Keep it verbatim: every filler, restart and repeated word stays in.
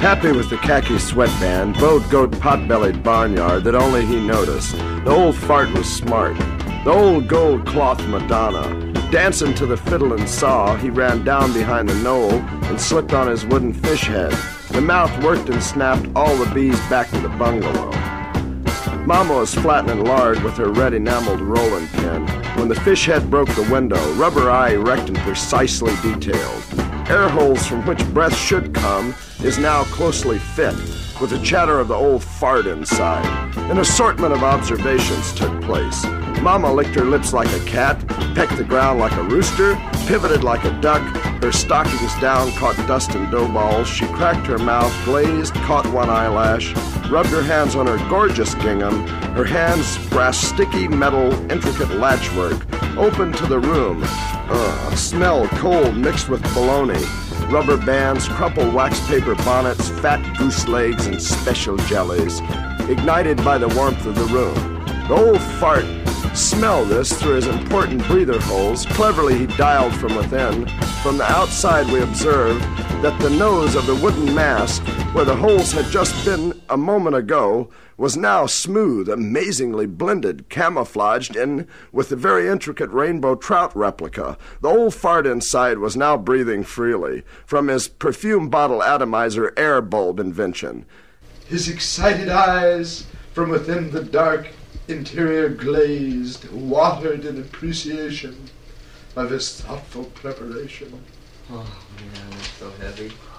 Happy with the khaki sweatband, bowed goat pot-bellied barnyard that only he noticed. The old fart was smart. The old gold cloth Madonna. Dancing to the fiddle and saw, he ran down behind the knoll and slipped on his wooden fish head. The mouth worked and snapped all the bees back to the bungalow. Mama was flattening lard with her red enameled rolling pin when the fish head broke the window, rubber eye erect and precisely detailed. Air holes from which breath should come is now closely fit, with the chatter of the old fart inside. An assortment of observations took place. Mama licked her lips like a cat, pecked the ground like a rooster, pivoted like a duck, her stockings down caught dust and dough balls, she cracked her mouth, glazed, caught one eyelash, rubbed her hands on her gorgeous gingham, her hands grasped sticky metal, intricate latchwork, opened to the room. Ugh, smell cold mixed with bologna, rubber bands, crumpled wax paper bonnets, fat goose legs, and special jellies, ignited by the warmth of the room. The old fart smelled this through his important breather holes. Cleverly he dialed from within. From the outside we observed that the nose of the wooden mask, where the holes had just been a moment ago, was now smooth, amazingly blended, camouflaged in with the very intricate rainbow trout replica. The old fart inside was now breathing freely from his perfume bottle atomizer air bulb invention. His excited eyes from within the dark interior glazed, watered in appreciation of his thoughtful preparation. Oh, man, it's so heavy.